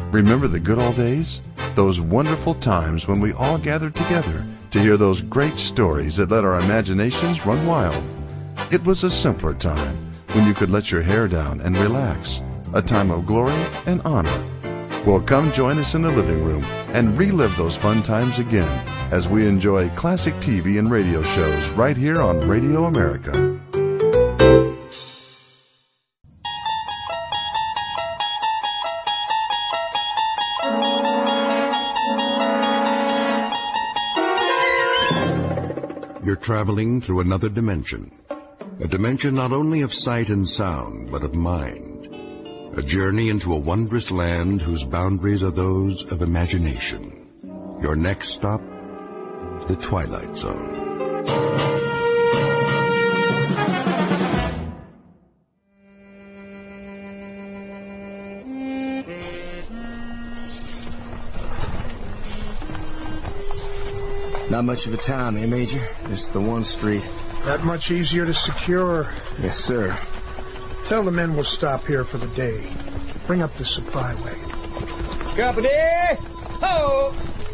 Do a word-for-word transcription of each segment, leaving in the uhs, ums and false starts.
Remember the good old days? Those wonderful times when we all gathered together to hear those great stories that let our imaginations run wild. It was a simpler time when you could let your hair down and relax, a time of glory and honor. Well, come join us in the living room and relive those fun times again as we enjoy classic T V and radio shows right here on Radio America. You're traveling through another dimension. A dimension not only of sight and sound, but of mind. A journey into a wondrous land whose boundaries are those of imagination. Your next stop, the Twilight Zone. Not much of a town, eh, Major? Just the one street. That much easier to secure. Yes, sir. Tell the men we'll stop here for the day. Bring up the supply wagon. Company! Ho!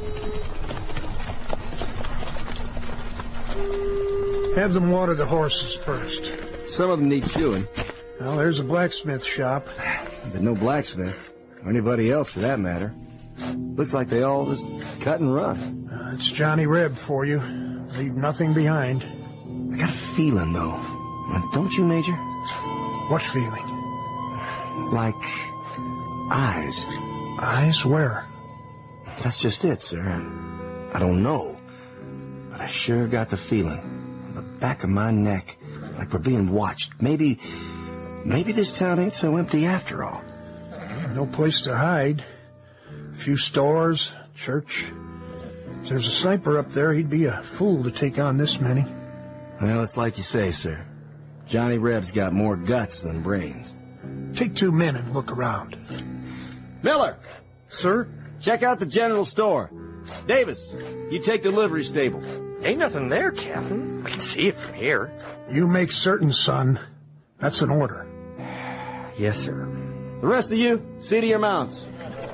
Have them water the horses first. Some of them need shoeing. Well, there's a blacksmith shop. But no blacksmith. Or anybody else, for that matter. Looks like they all just cut and run. Uh, it's Johnny Reb for you. Leave nothing behind. I got a feeling, though. Don't you, Major? What feeling? Like eyes. Eyes? Where? That's just it, sir. I don't know. But I sure got the feeling. On the back of my neck. Like we're being watched. Maybe... Maybe this town ain't so empty after all. No place to hide. A few stores, church. If there's a sniper up there, he'd be a fool to take on this many. Well, it's like you say, sir. Johnny Reb's got more guts than brains. Take two men and look around. Miller! Sir? Check out the general store. Davis, you take the livery stable. Ain't nothing there, Captain. I can see it from here. You make certain, son. That's an order. Yes, sir. The rest of you, see to your mounts.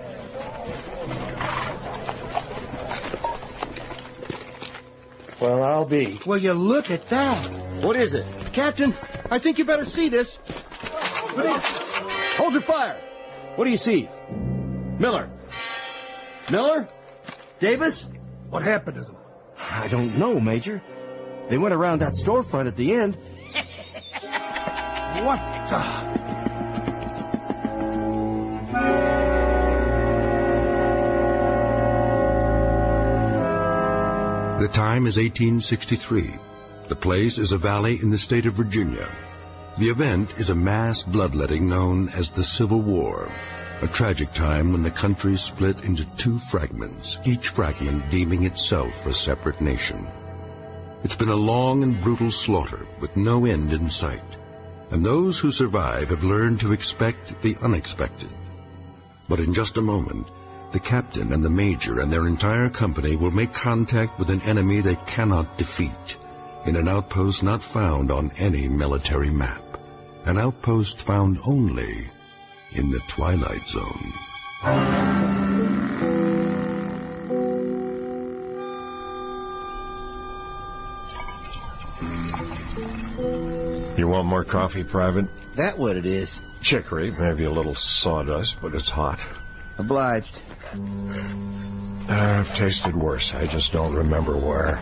Well, I'll be. Will you look at that? What is it? Captain, I think you better see this. Hold your fire! What do you see? Miller? Miller? Davis? What happened to them? I don't know, Major. They went around that storefront at the end. What the... The time is eighteen sixty-three. The place is a valley in the state of Virginia. The event is a mass bloodletting known as the Civil War, a tragic time when the country split into two fragments, each fragment deeming itself a separate nation. It's been a long and brutal slaughter with no end in sight, and those who survive have learned to expect the unexpected. But in just a moment, the captain and the major and their entire company will make contact with an enemy they cannot defeat in an outpost not found on any military map, an outpost found only in the Twilight Zone. You want more coffee, Private? That what it is? Chicory, maybe a little sawdust, but it's hot. Obliged. I've tasted worse. I just don't remember where.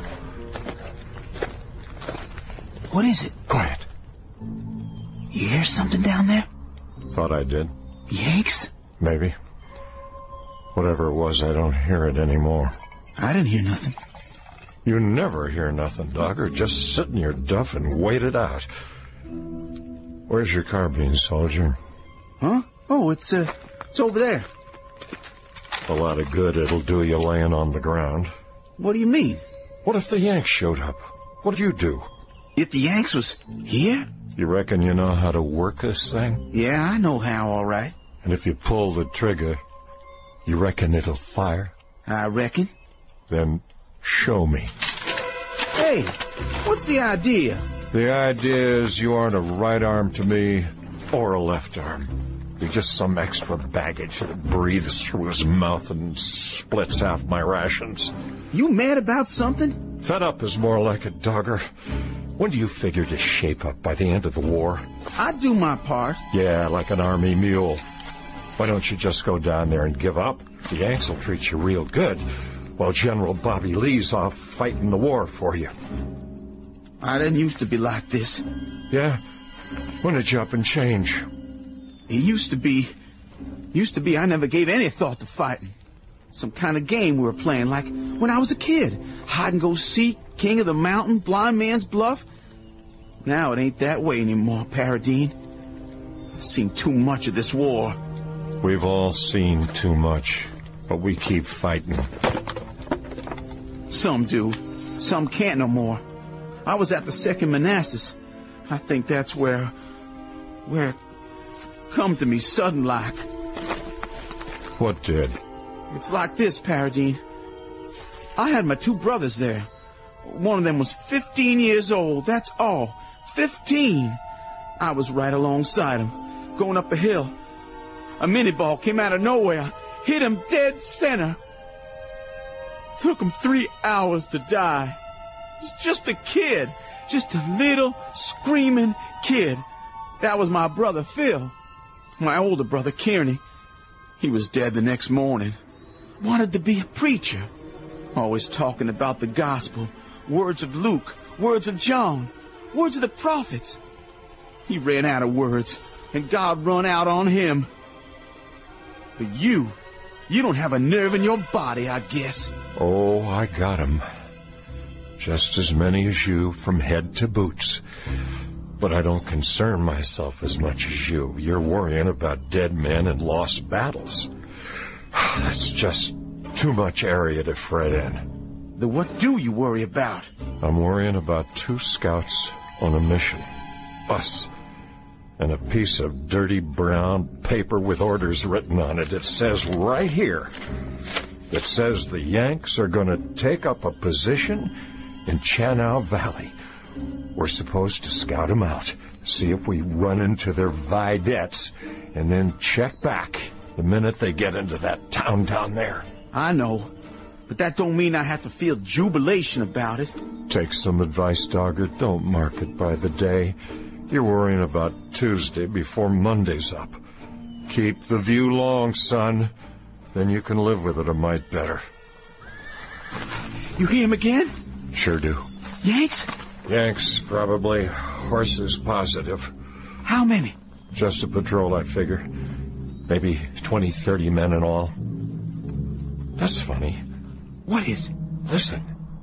What is it? Quiet. You hear something down there? Thought I did. Yanks? Maybe. Whatever it was, I don't hear it anymore. I didn't hear nothing. You never hear nothing, Dogger. Just sit in your duff and wait it out. Where's your carbine, soldier? Huh? Oh, it's, uh, it's over there. A lot of good it'll do you laying on the ground. What do you mean? What if the Yanks showed up? What'd you do? If the Yanks was here? You reckon you know how to work this thing? Yeah, I know how, all right. And if you pull the trigger, you reckon it'll fire? I reckon. Then show me. Hey, what's the idea? The idea is you aren't a right arm to me or a left arm. You're just some extra baggage that breathes through his mouth and splits half my rations. You mad about something? Fed up is more like it, Dogger. When do you figure to shape up? By the end of the war? I'd do my part. Yeah, like an army mule. Why don't you just go down there and give up? The Yanks will treat you real good, while General Bobby Lee's off fighting the war for you. I didn't used to be like this. Yeah? When did you up and change? It used to be... Used to be I never gave any thought to fighting. Some kind of game we were playing, like when I was a kid. Hide and go seek, king of the mountain, blind man's bluff. Now it ain't that way anymore, Paradine. I've seen too much of this war. We've all seen too much, but we keep fighting. Some do. Some can't no more. I was at the Second Manassas. I think that's where... where... come to me sudden like. What did? It's like this, Paradine. I had my two brothers there. One of them was fifteen years old, that's all. Fifteen! I was right alongside him, going up a hill. A mini-ball came out of nowhere, hit him dead center. Took him three hours to die. He was just a kid, just a little screaming kid. That was my brother Phil. My older brother Kearney. He was dead the next morning. Wanted to be a preacher. Always talking about the gospel, words of Luke, words of John, words of the prophets. He ran out of words, and God run out on him. But you, you don't have a nerve in your body, I guess. Oh, I got 'em. Just as many as you from head to boots. But I don't concern myself as much as you. You're worrying about dead men and lost battles. That's just too much area to fret in. Then what do you worry about? I'm worrying about two scouts on a mission. Us. And a piece of dirty brown paper with orders written on it. It says right here. It says the Yanks are going to take up a position in Chanow Valley. We're supposed to scout them out, see if we run into their vedettes, and then check back the minute they get into that town down there. I know, but that don't mean I have to feel jubilation about it. Take some advice, Dogger. Don't mark it by the day. You're worrying about Tuesday before Monday's up. Keep the view long, son. Then you can live with it a mite better. You hear him again? Sure do. Yanks? Yanks, probably. Horses, positive. How many? Just a patrol, I figure. Maybe twenty, thirty men in all. That's funny. What is? Listen.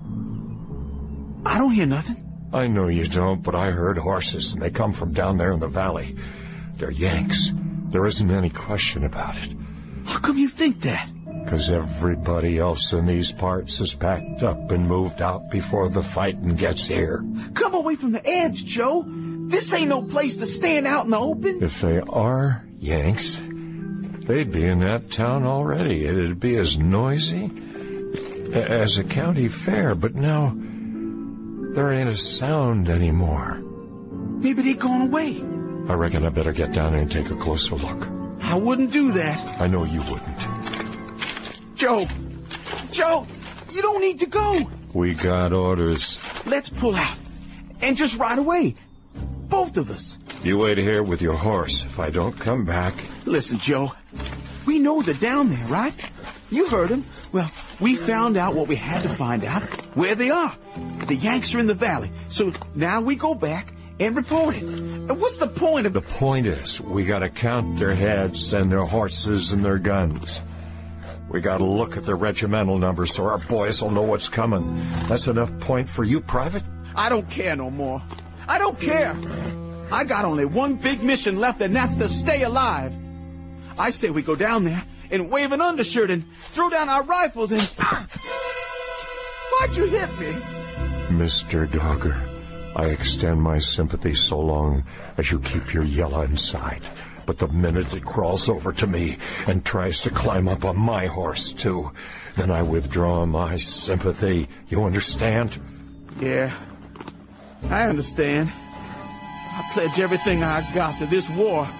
I don't hear nothing. I know you don't, but I heard horses, and they come from down there in the valley. They're Yanks. There isn't any question about it. How come you think that? Because everybody else in these parts is packed up and moved out before the fighting gets here. Come away from the edge, Joe. This ain't no place to stand out in the open. If they are Yanks, they'd be in that town already. It'd be as noisy as a county fair, but now there ain't a sound anymore. Maybe they gone away. I reckon I better get down there and take a closer look. I wouldn't do that. I know you wouldn't. Joe! Joe! You don't need to go! We got orders. Let's pull out. And just right away. Both of us. You wait here with your horse. If I don't come back... Listen, Joe. We know they're down there, right? You heard them. Well, we found out what we had to find out. Where they are. The Yanks are in the valley. So now we go back and report it. And what's the point of... The point is, we gotta count their heads and their horses and their guns. We gotta look at their regimental numbers so our boys will know what's coming. That's enough point for you, Private? I don't care no more. I don't care. I got only one big mission left, and that's to stay alive. I say we go down there and wave an undershirt and throw down our rifles and... Why'd you hit me? Mister Dogger, I extend my sympathy so long as you keep your yellow inside. But the minute it crawls over to me and tries to climb up on my horse, too, then I withdraw my sympathy. You understand? Yeah, I understand. I pledge everything I got to this war,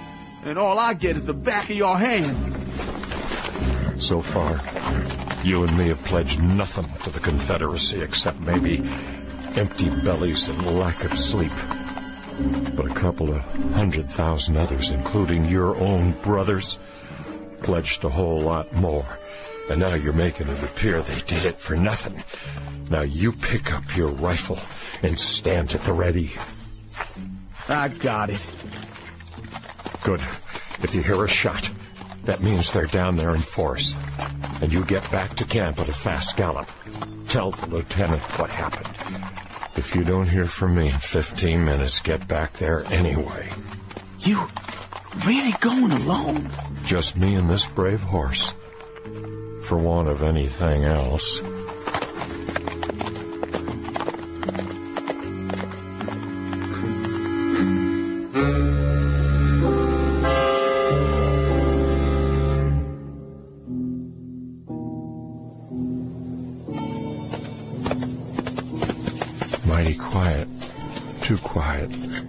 and all I get is the back of your hand. So far, you and me have pledged nothing to the Confederacy except maybe empty bellies and lack of sleep. But a couple of hundred thousand others, including your own brothers, pledged a whole lot more. And now you're making it appear they did it for nothing. Now you pick up your rifle and stand at the ready. I got it. Good. If you hear a shot, that means they're down there in force. And you get back to camp at a fast gallop. Tell the lieutenant what happened. If you don't hear from me in fifteen minutes, get back there anyway. You really going alone? Just me and this brave horse. For want of anything else. Mighty quiet. Too quiet.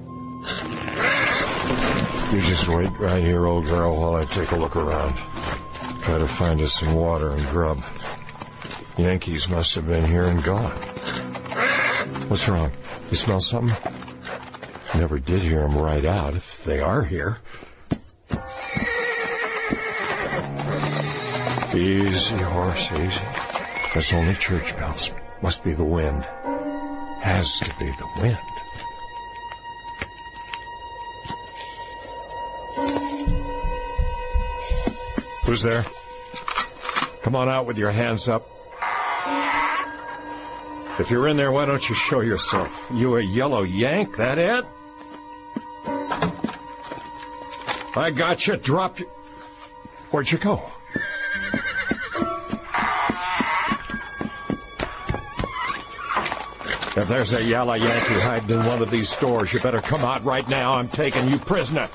You just wait right here, old girl, while I take a look around. Try to find us some water and grub. Yankees must have been here and gone. What's wrong? You smell something? Never did hear them right out, if they are here. Easy, horse, easy. That's only church bells. Must be the wind. Has to be the wind. Who's there? Come on out with your hands up. If you're in there, why don't you show yourself? You a yellow yank, that it? I got you. Drop you. Where'd you go? If there's a yellow Yankee hiding in one of these stores, you better come out right now. I'm taking you prisoner.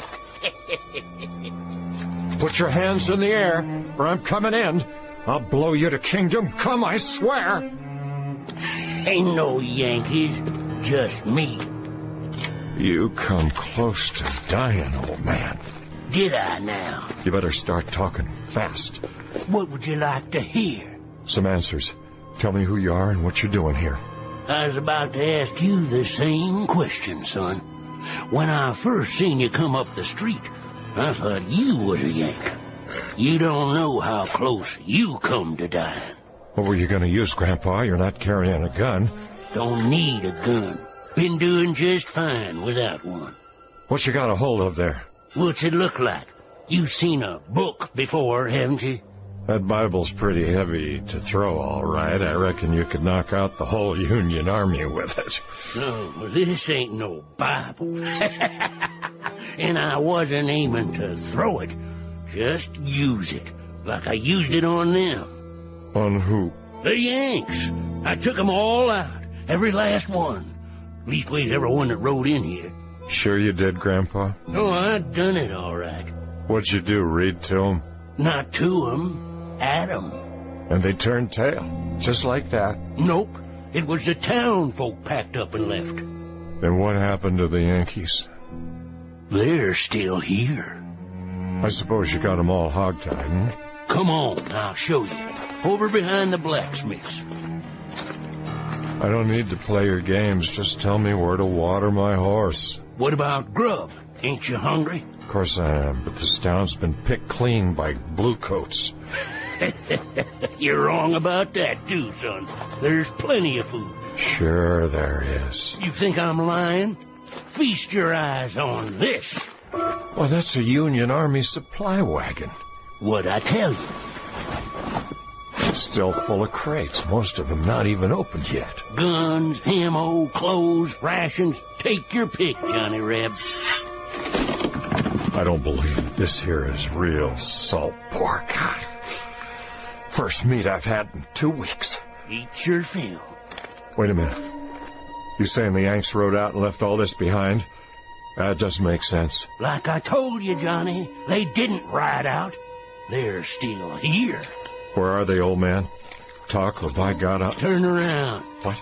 Put your hands in the air, or I'm coming in. I'll blow you to kingdom come, I swear. Ain't no Yankees, just me. You come close to dying, old man. Did I now? You better start talking fast. What would you like to hear? Some answers. Tell me who you are and what you're doing here. I was about to ask you the same question, son. When I first seen you come up the street, I thought you was a Yank. You don't know how close you come to dying. What were you going to use, Grandpa? You're not carrying a gun. Don't need a gun. Been doing just fine without one. What you got a hold of there? What's it look like? You've seen a book before, haven't you? That Bible's pretty heavy to throw, all right. I reckon you could knock out the whole Union Army with it. No, this ain't no Bible. And I wasn't aiming to throw it. Just use it, like I used it on them. On who? The Yanks. I took 'em all out, every last one. Leastways, every one that rode in here. Sure you did, Grandpa? Oh, I done it all right. What'd you do, read to 'em? Not to 'em. At 'em. And they turned tail, just like that. Nope. It was the town folk packed up and left. Then what happened to the Yankees? They're still here. I suppose you got 'em all hogtied, hmm? Come on, I'll show you. Over behind the blacksmiths. I don't need to play your games. Just tell me where to water my horse. What about grub? Ain't you hungry? Of course I am, but this town's been picked clean by bluecoats. You're wrong about that, too, son. There's plenty of food. Sure there is. You think I'm lying? Feast your eyes on this. Well, that's a Union Army supply wagon. What'd I tell you? Still full of crates, most of them not even opened yet. Guns, ammo, clothes, rations. Take your pick, Johnny Reb. I don't believe it. This here is real salt pork. First meat I've had in two weeks. Eat your fill. Wait a minute. You saying the Yanks rode out and left all this behind? That doesn't make sense. Like I told you, Johnny, they didn't ride out. They're still here. Where are they, old man? Talk or by God, I'll... Turn around. What?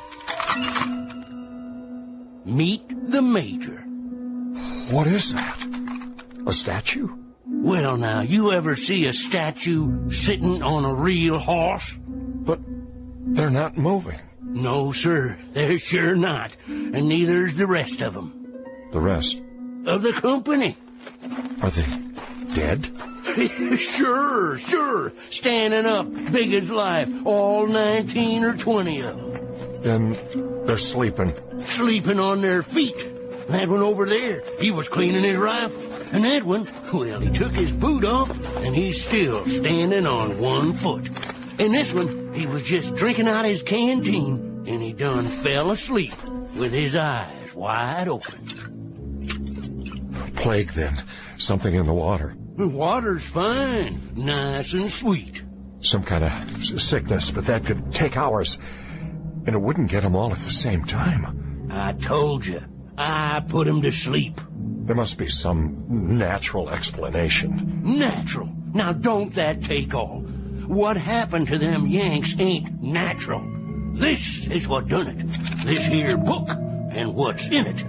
Meet the Major. What is that? A statue? Well, now, you ever see a statue sitting on a real horse? But they're not moving. No, sir, they're sure not. And neither's the rest of them. The rest? Of the company. Are they dead? Sure, sure. Standing up, big as life, all nineteen or twenty of them. Then they're sleeping. Sleeping on their feet. That one over there, he was cleaning his rifle. And that one, well, he took his boot off, and he's still standing on one foot. And this one, he was just drinking out his canteen, and he done fell asleep with his eyes wide open. Plague, then. Something in the water. The water's fine, nice and sweet. Some kind of sickness, but that could take hours. And it wouldn't get them all at the same time. I told you. I put him to sleep. There must be some natural explanation. Natural? Now don't that take all. What happened to them Yanks ain't natural. This is what done it. This here book and what's in it.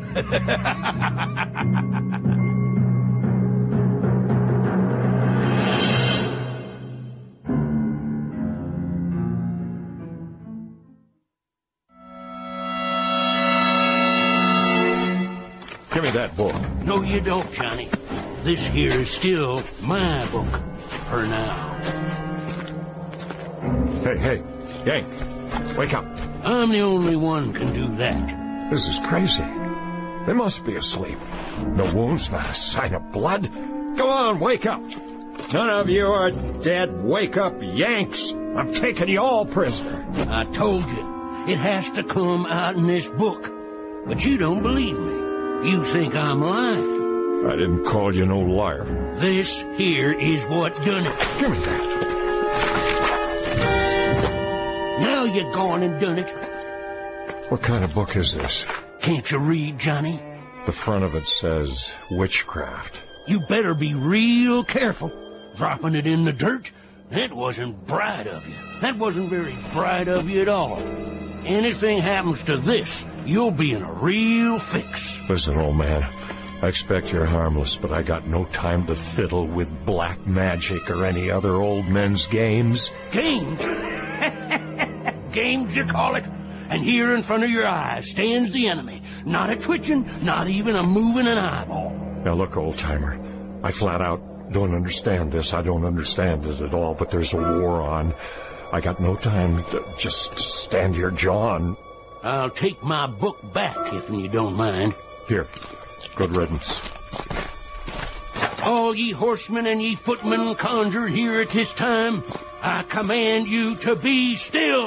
Give me that book. No, you don't, Johnny. This here is still my book. For now. Hey, hey, Yank, wake up. I'm the only one can do that. This is crazy. They must be asleep. No wounds, not a sign of blood. Go on, wake up. None of you are dead. Wake up, Yanks. I'm taking you all prisoner. I told you, it has to come out in this book. But you don't believe me. You think I'm lying. I didn't call you no liar. This here is what done it. Give me that. Now you gone and done it. What kind of book is this? Can't you read, Johnny? The front of it says witchcraft. You better be real careful. Dropping it in the dirt? That wasn't bright of you. That wasn't very bright of you at all. Anything happens to this, you'll be in a real fix. Listen, old man, I expect you're harmless, but I got no time to fiddle with black magic or any other old men's games. Games? Games, you call it? And here in front of your eyes stands the enemy. Not a twitching, not even a moving an eyeball. Now look, old-timer, I flat out don't understand this. I don't understand it at all, but there's a war on. I got no time to just stand here jawing. I'll take my book back, if you don't mind. Here, good riddance. All ye horsemen and ye footmen conjured here at this time, I command you to be still.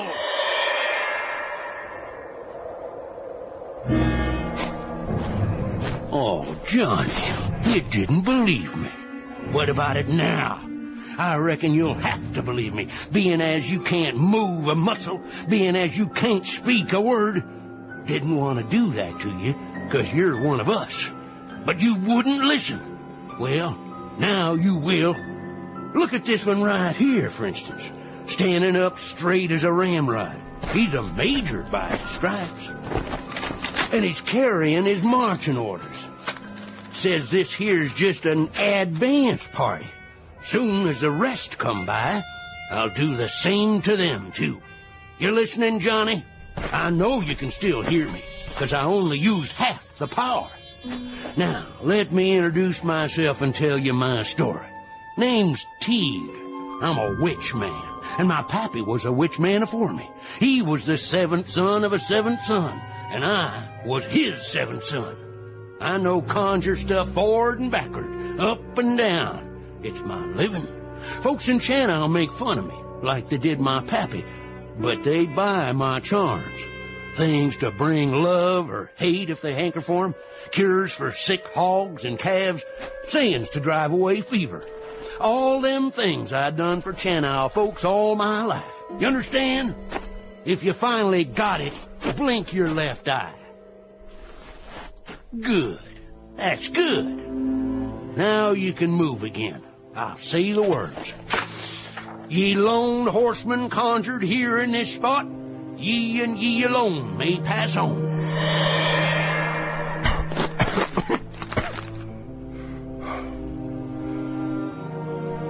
Oh, Johnny, you didn't believe me. What about it now? I reckon you'll have to believe me, being as you can't move a muscle, being as you can't speak a word. Didn't want to do that to you, 'cause you're one of us. But you wouldn't listen. Well, now you will. Look at this one right here, for instance. Standing up straight as a ramrod. He's a major by his stripes. And he's carrying his marching orders. Says this here's just an advance party. Soon as the rest come by, I'll do the same to them, too. You listening, Johnny? I know you can still hear me, 'cause I only used half the power. Now, let me introduce myself and tell you my story. Name's Teague. I'm a witch man, and my pappy was a witch man afore me. He was the seventh son of a seventh son, and I was his seventh son. I know conjure stuff forward and backward, up and down. It's my living. Folks in Channel make fun of me, like they did my pappy, but they buy my charms. Things to bring love or hate if they hanker for 'em, cures for sick hogs and calves, sayings to drive away fever. All them things I done for Channel folks all my life. You understand? If you finally got it, blink your left eye. Good. That's good. Now you can move again. I'll say the words. Ye lone horsemen conjured here in this spot, ye and ye alone may pass on.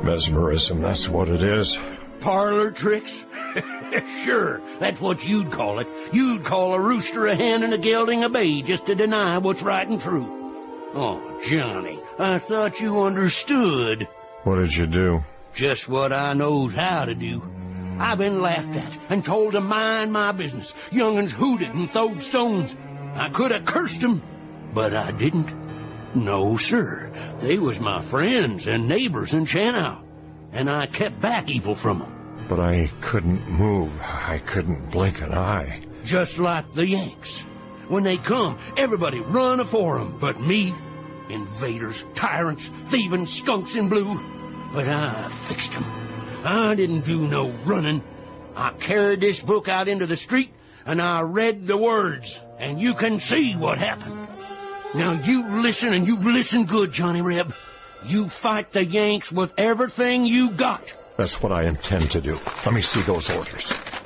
Mesmerism, that's what it is. Parlor tricks? Sure, that's what you'd call it. You'd call a rooster a hen and a gelding a bay just to deny what's right and true. Oh, Johnny, I thought you understood. What did you do? Just what I knows how to do. I've been laughed at and told to mind my business. Young'uns hooted and throwed stones. I could have cursed 'em, but I didn't. No, sir. They was my friends and neighbors in Chanow, and I kept back evil from 'em. But I couldn't move. I couldn't blink an eye. Just like the Yanks. When they come, everybody run afore 'em, but me. Invaders, tyrants, thieving skunks in blue. But I fixed 'em. I didn't do no running. I carried this book out into the street, and I read the words, and you can see what happened. Now you listen, and you listen good, Johnny Reb. You fight the Yanks with everything you got. That's what I intend to do. Let me see those orders.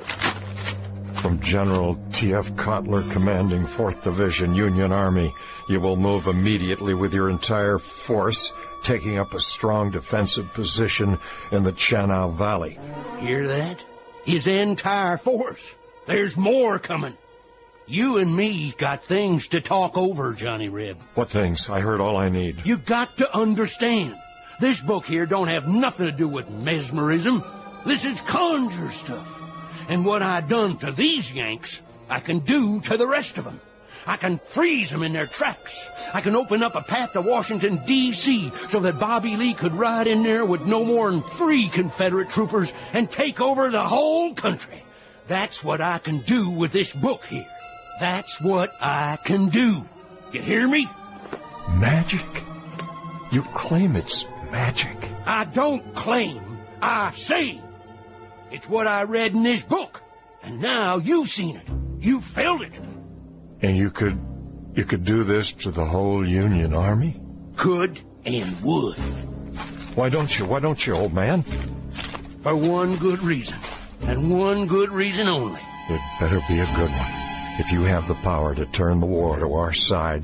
From General T F Kotler, commanding fourth Division, Union Army, you will move immediately with your entire force, taking up a strong defensive position in the Chanow Valley. Hear that? His entire force. There's more coming. You and me got things to talk over, Johnny Reb. What things? I heard all I need. You got to understand. This book here don't have nothing to do with mesmerism. This is conjure stuff. And what I done to these Yanks, I can do to the rest of them. I can freeze them in their tracks. I can open up a path to Washington, D C so that Bobby Lee could ride in there with no more than three Confederate troopers and take over the whole country. That's what I can do with this book here. That's what I can do. You hear me? Magic? You claim it's magic? I don't claim. I say. It's what I read in this book. And now you've seen it. You felt it. And you could... you could do this to the whole Union Army? Could and would. Why don't you? Why don't you, old man? For one good reason. And one good reason only. It better be a good one. If you have the power to turn the war to our side.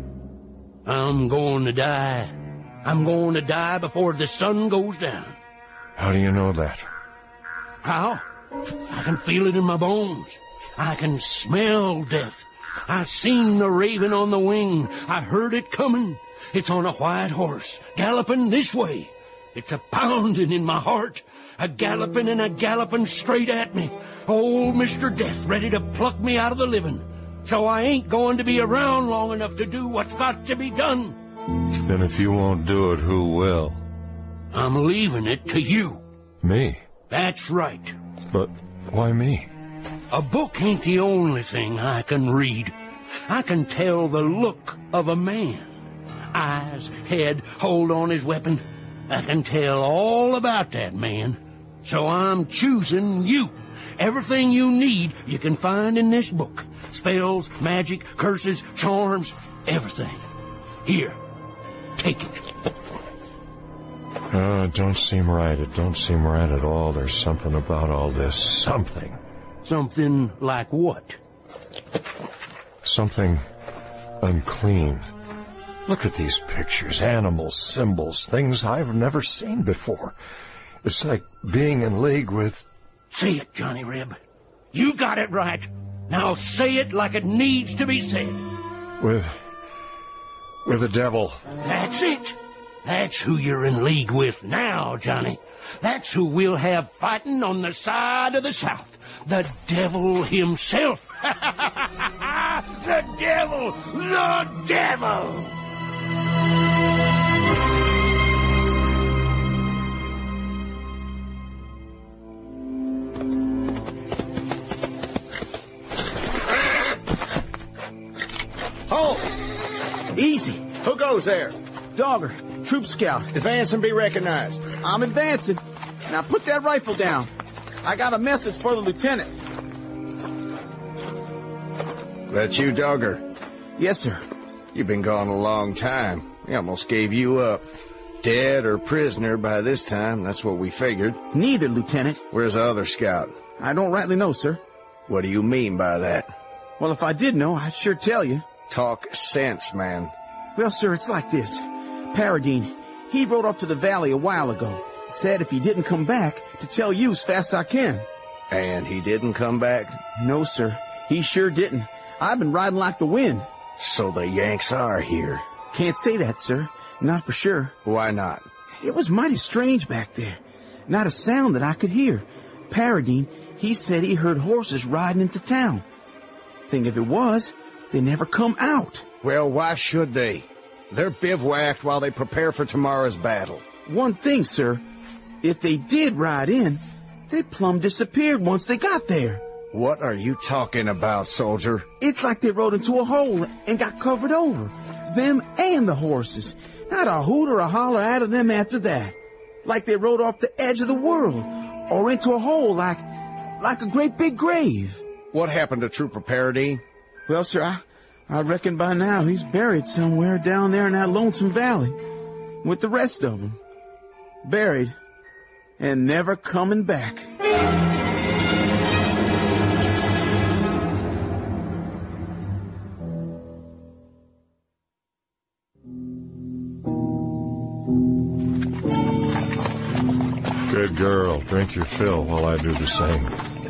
I'm going to die. I'm going to die before the sun goes down. How do you know that? How? I can feel it in my bones. I can smell death. I seen the raven on the wing. I heard it coming. It's on a white horse, galloping this way. It's a pounding in my heart, a galloping and a galloping straight at me. Old Mister Death ready to pluck me out of the living. So I ain't going to be around long enough to do what's got to be done. Then if you won't do it, who will? I'm leaving it to you. Me? That's right. But why me? A book ain't the only thing I can read. I can tell the look of a man. Eyes, head, hold on his weapon. I can tell all about that man. So I'm choosing you. Everything you need you can find in this book. Spells, magic, curses, charms, everything. Here, take it. Uh, it don't seem right. It don't seem right at all. There's something about all this. Something. Something like what? Something unclean. Look at these pictures, animals, symbols, things I've never seen before. It's like being in league with... Say it, Johnny Reb. You got it right. Now say it like it needs to be said. With... with the devil. That's it. That's who you're in league with now, Johnny. That's who we'll have fighting on the side of the South. The devil himself. The devil! The devil! Halt! Easy. Who goes there? Dogger, troop scout. Advance and be recognized. I'm advancing. Now put that rifle down. I got a message for the lieutenant. That you, Dogger? Yes, sir. You've been gone a long time. We almost gave you up. Dead or prisoner by this time, that's what we figured. Neither, Lieutenant. Where's the other scout? I don't rightly know, sir. What do you mean by that? Well, if I did know, I'd sure tell you. Talk sense, man. Well, sir, it's like this. Paradine, he rode off to the valley a while ago. Said if he didn't come back, to tell you as fast as I can. And he didn't come back? No, sir. He sure didn't. I've been riding like the wind. So the Yanks are here. Can't say that, sir. Not for sure. Why not? It was mighty strange back there. Not a sound that I could hear. Paradine, he said he heard horses riding into town. Thing if it was, they never come out. Well, why should they? They're bivouacked while they prepare for tomorrow's battle. One thing, sir. If they did ride in, they plumb disappeared once they got there. What are you talking about, soldier? It's like they rode into a hole and got covered over. Them and the horses. Not a hoot or a holler out of them after that. Like they rode off the edge of the world. Or into a hole like, like a great big grave. What happened to Trooper Paradine? Well, sir, I, I reckon by now he's buried somewhere down there in that lonesome valley. With the rest of them. Buried. And never coming back. Good girl. Drink your fill while I do the same.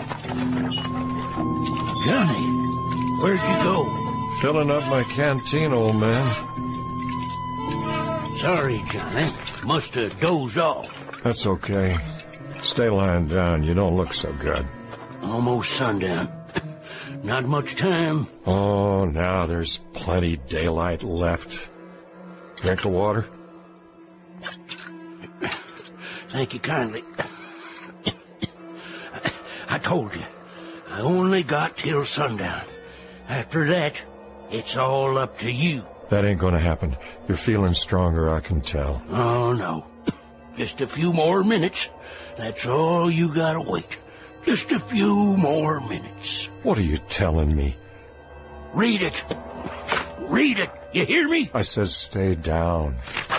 Johnny, where'd you go? Filling up my canteen, old man. Sorry, Johnny. Must have dozed off. That's okay. Stay lying down. You don't look so good. Almost sundown. Not much time. Oh, now there's plenty daylight left. Drink the water? Thank you kindly. I told you, I only got till sundown. After that, it's all up to you. That ain't gonna happen. You're feeling stronger, I can tell. Oh, no. Just a few more minutes. That's all you gotta wait. Just a few more minutes. What are you telling me? Read it. Read it. You hear me? I said stay down.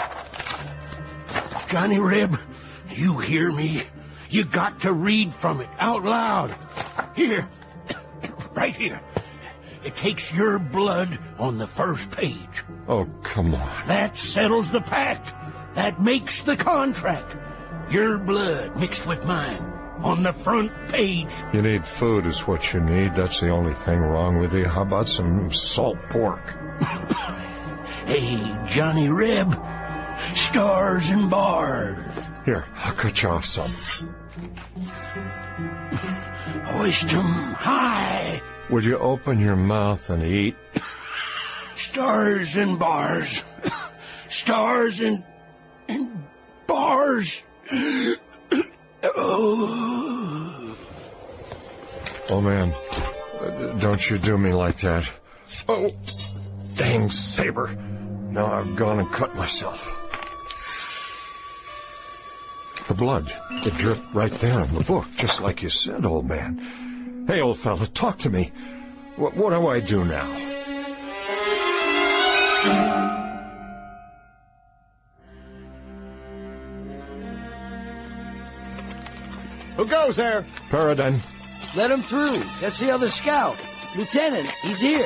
Johnny Reb, you hear me? You got to read from it out loud. Here. Right here. It takes your blood on the first page. Oh, come on. That settles the pact. That makes the contract. Your blood mixed with mine on the front page. You need food is what you need. That's the only thing wrong with you. How about some salt pork? Hey, Johnny Reb. Stars and bars. Here, I'll cut you off some. Hoist 'em high. Would you open your mouth and eat? Stars and bars. Stars and... and bars. Oh. Oh, man. Don't you do me like that. Oh, dang saber. Now I've gone and cut myself. The blood, it dripped right there in the book, just like you said, old man. Hey, old fella, talk to me. What, what do I do now? Who goes there? Paradine. Let him through. That's the other scout. Lieutenant, he's here.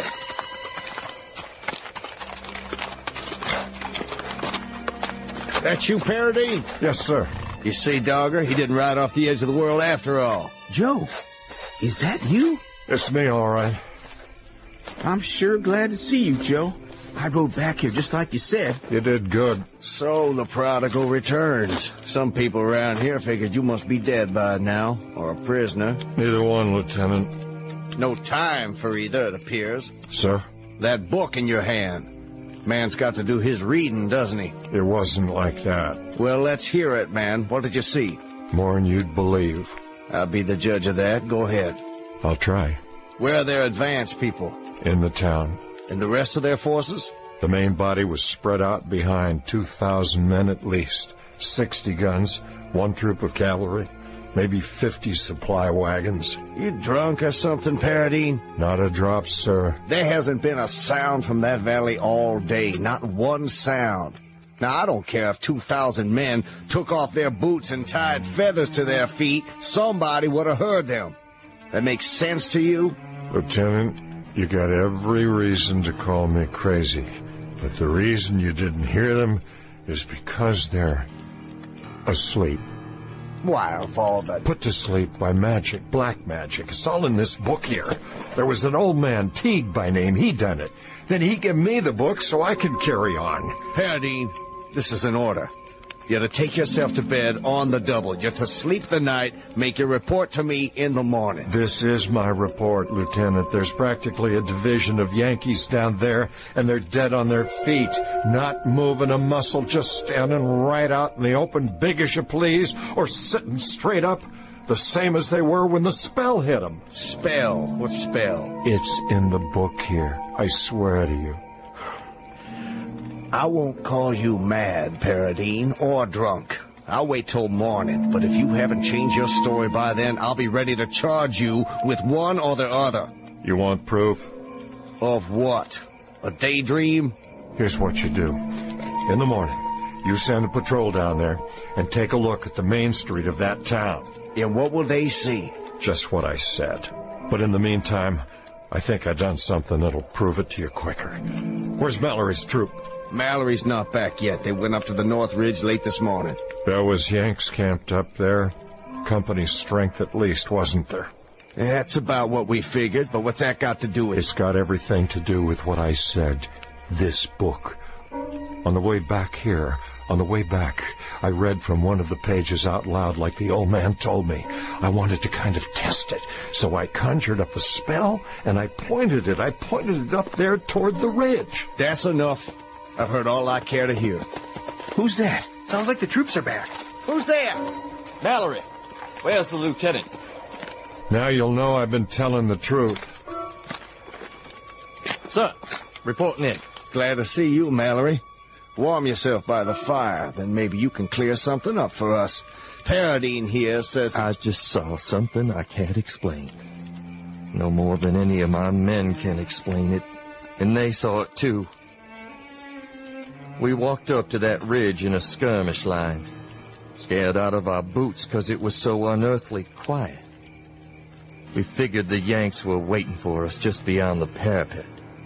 That's you, Paradine? Yes, sir. You see, Dogger, he didn't ride off the edge of the world after all. Joe, is that you? It's me, all right. I'm sure glad to see you, Joe. I rode back here just like you said. You did good. So the prodigal returns. Some people around here figured you must be dead by now, or a prisoner. Neither one, Lieutenant. No time for either, it appears. Sir? That book in your hand. Man's got to do his reading, doesn't he? It wasn't like that. Well, let's hear it, man. What did you see? More than you'd believe. I'll be the judge of that. Go ahead. I'll try. Where are their advanced people? In the town. And the rest of their forces? The main body was spread out behind two thousand men at least. Sixty guns, one troop of cavalry, maybe fifty supply wagons. You drunk or something, Paradine? Not a drop, sir. There hasn't been a sound from that valley all day. Not one sound. Now, I don't care if two thousand men took off their boots and tied feathers to their feet. Somebody would have heard them. That makes sense to you? Lieutenant, you got every reason to call me crazy. But the reason you didn't hear them is because they're asleep. worthwhile for all that. Put to sleep by magic, black magic. It's all in this book here. There was an old man, Teague by name. He done it. Then he gave me the book so I could carry on. Paradine, this is an order. You're to take yourself to bed on the double. You're to sleep the night, make your report to me in the morning. This is my report, Lieutenant. There's practically a division of Yankees down there, and they're dead on their feet, not moving a muscle, just standing right out in the open, big as you please, or sitting straight up, the same as they were when the spell hit them. Spell? What spell? It's in the book here. I swear to you. I won't call you mad, Paradine, or drunk. I'll wait till morning, but if you haven't changed your story by then, I'll be ready to charge you with one or the other. You want proof? Of what? A daydream? Here's what you do. In the morning, you send a patrol down there and take a look at the main street of that town. And what will they see? Just what I said. But in the meantime, I think I done something that'll prove it to you quicker. Where's Mallory's troop? Mallory's not back yet. They went up to the North Ridge late this morning. There was Yanks camped up there. Company's strength at least, wasn't there? That's about what we figured, but what's that got to do with it? It's got everything to do with what I said. This book. On the way back here, on the way back, I read from one of the pages out loud like the old man told me. I wanted to kind of test it, so I conjured up a spell, and I pointed it. I pointed it up there toward the ridge. That's enough. I've heard all I care to hear. Who's that? Sounds like the troops are back. Who's there? Mallory, where's the lieutenant? Now you'll know I've been telling the truth. Sir, reporting in. Glad to see you, Mallory. Warm yourself by the fire, then maybe you can clear something up for us. Paradine here says... I just saw something I can't explain. No more than any of my men can explain it. And they saw it too. We walked up to that ridge in a skirmish line, scared out of our boots because it was so unearthly quiet. We figured the Yanks were waiting for us just beyond the parapet.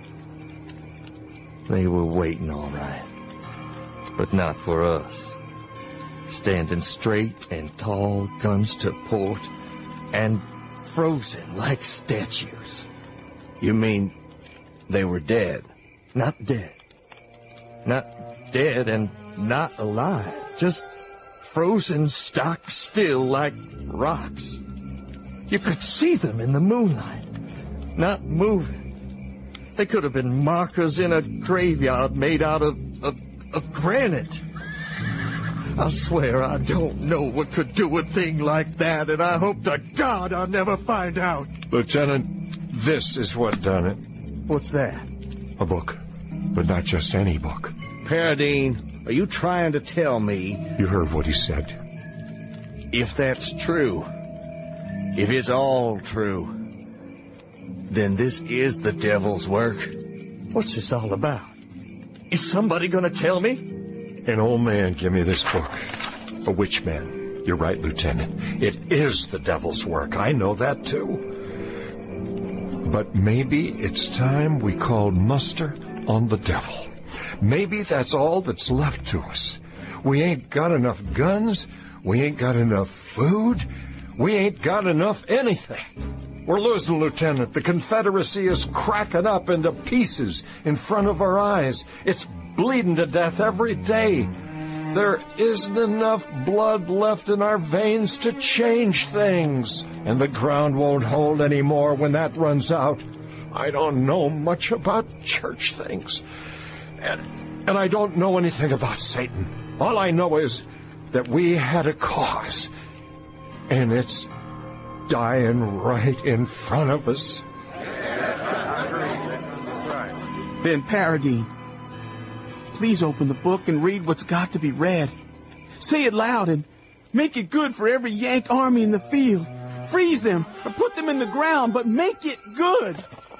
They were waiting all right, but not for us. Standing straight and tall, guns to port, and frozen like statues. You mean they were dead? Not dead. Not dead and not alive. Just frozen stock still like rocks. You could see them in the moonlight, not moving. They could have been markers in a graveyard made out of, of, of granite. I swear I don't know what could do a thing like that, and I hope to God I'll never find out. Lieutenant, this is what done it. What's that? A book. But not just any book. Paradine, are you trying to tell me... You heard what he said. If that's true, if it's all true, then this is the devil's work. What's this all about? Is somebody gonna tell me? An old man gave me this book. A witch man. You're right, Lieutenant. It is the devil's work. I know that, too. But maybe it's time we called muster on the devil. Maybe that's all that's left to us. We ain't got enough guns. We ain't got enough food. We ain't got enough anything. We're losing, Lieutenant. The Confederacy is cracking up into pieces in front of our eyes. It's bleeding to death every day. There isn't enough blood left in our veins to change things. And the ground won't hold anymore when that runs out. I don't know much about church things. And, and I don't know anything about Satan. All I know is that we had a cause. And it's dying right in front of us. Then Paradine, please open the book and read what's got to be read. Say it loud and make it good for every Yank army in the field. Freeze them or put them in the ground, but make it good.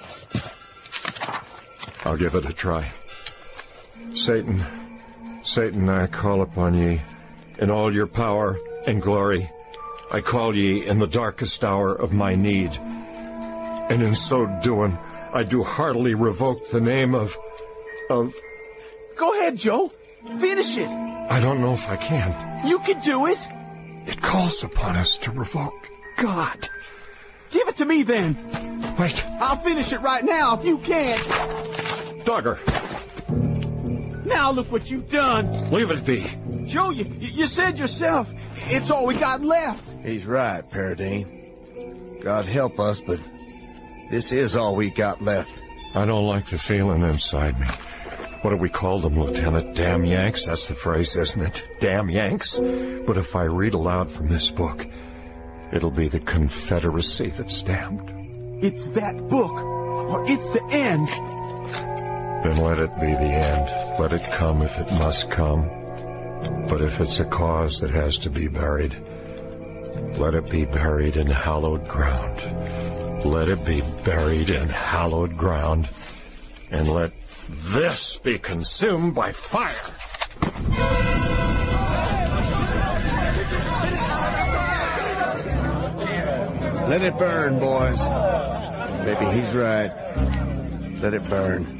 I'll give it a try. Satan, Satan, I call upon ye in all your power and glory. I call ye in the darkest hour of my need. And in so doing, I do heartily revoke the name of... of... Go ahead, Joe. Finish it. I don't know if I can. You can do it. It calls upon us to revoke God. Give it to me then. Wait. I'll finish it right now if you can't. Dogger. Now look what you've done. Leave it be. Joe, you, you said yourself, it's all we got left. He's right, Paradine. God help us, but this is all we got left. I don't like the feeling inside me. What do we call them, Lieutenant? Damn Yanks? That's the phrase, isn't it? Damn Yanks? But if I read aloud from this book, it'll be the Confederacy that's damned. It's that book, or it's the end. Then let it be the end. Let it come if it must come. But if it's a cause that has to be buried, let it be buried in hallowed ground. Let it be buried in hallowed ground. And let this be consumed by fire. Let it burn, boys. Maybe he's right. Let it burn.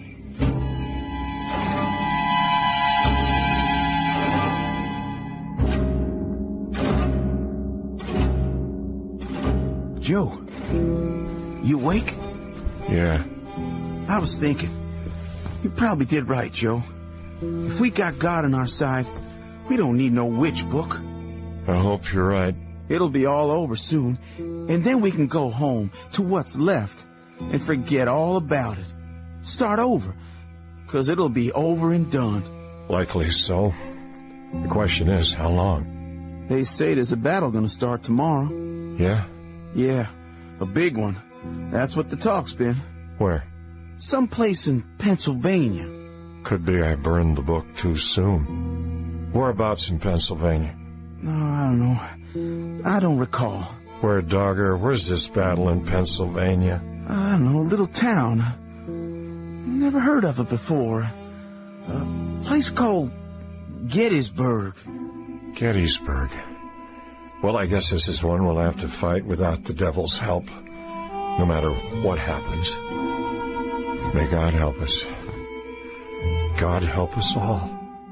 Joe, you awake? Yeah. I was thinking, you probably did right, Joe. If we got God on our side, we don't need no witch book. I hope you're right. It'll be all over soon, and then we can go home to what's left and forget all about it. Start over, 'cause it'll be over and done. Likely so. The question is, how long? They say there's a battle gonna start tomorrow. Yeah? Yeah, a big one. That's what the talk's been. Where? Someplace in Pennsylvania. Could be I burned the book too soon. Whereabouts in Pennsylvania? No, I don't know. I don't recall. Where, Dogger? Where's this battle in Pennsylvania? I don't know, a little town. Never heard of it before. A place called Gettysburg. Gettysburg. Well, I guess this is one we'll have to fight without the devil's help, no matter what happens. May God help us. God help us all.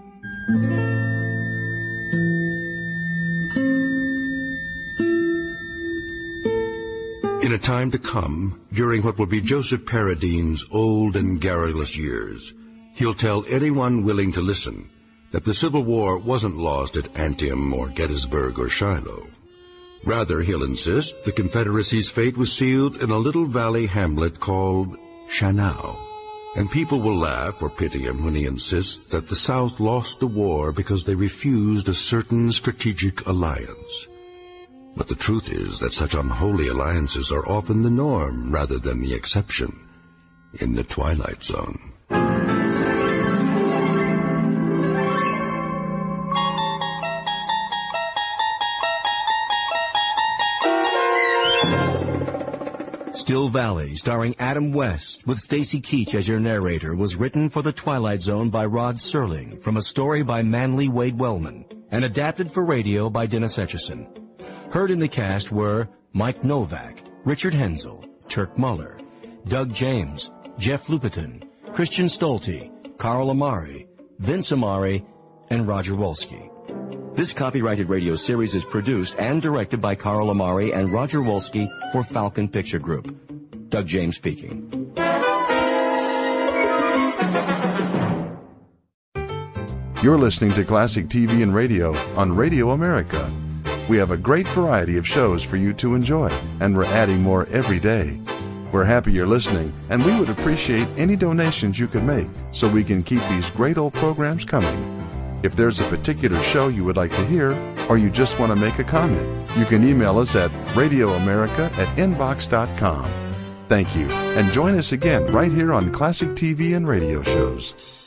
In a time to come, during what will be Joseph Paradine's old and garrulous years, he'll tell anyone willing to listen that the Civil War wasn't lost at Antietam or Gettysburg or Shiloh. Rather, he'll insist the Confederacy's fate was sealed in a little valley hamlet called Shannou. And people will laugh or pity him when he insists that the South lost the war because they refused a certain strategic alliance. But the truth is that such unholy alliances are often the norm rather than the exception in the Twilight Zone. Still Valley, starring Adam West, with Stacy Keach as your narrator, was written for The Twilight Zone by Rod Serling from a story by Manly Wade Wellman and adapted for radio by Dennis Etchison. Heard in the cast were Mike Novak, Richard Hensel, Turk Muller, Doug James, Jeff Lupiton, Christian Stolte, Carl Amari, Vince Amari, and Roger Wolski. This copyrighted radio series is produced and directed by Carl Amari and Roger Wolski for Falcon Picture Group. Doug James speaking. You're listening to Classic T V and Radio on Radio America. We have a great variety of shows for you to enjoy, and we're adding more every day. We're happy you're listening, and we would appreciate any donations you could make so we can keep these great old programs coming. If there's a particular show you would like to hear, or you just want to make a comment, you can email us at radioamerica at inbox dot com. Thank you, and join us again right here on Classic T V and Radio Shows.